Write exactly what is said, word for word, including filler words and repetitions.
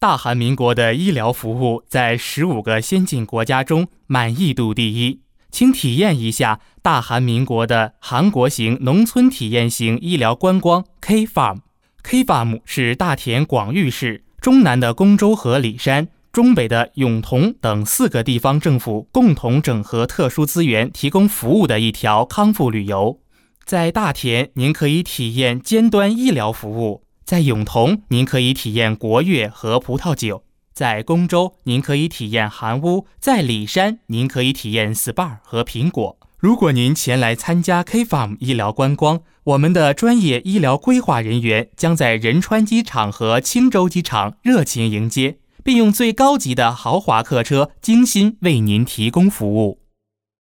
大韩民国的医疗服务在十五个先进国家中满意度第一，请体验一下大韩民国的韩国型农村体验型医疗观光 K Farm。K Farm 是大田广域市、中南的公州和里山、中北的永同等四个地方政府共同整合特殊资源提供服务的一条康复旅游。在大田，您可以体验尖端医疗服务；在永同，您可以体验国乐和葡萄酒；在公州，您可以体验韩屋；在里山，您可以体验 S P A 和苹果。如果您前来参加 K Farm 医疗观光，我们的专业医疗规划人员将在仁川机场和青州机场热情迎接，并用最高级的豪华客车精心为您提供服务。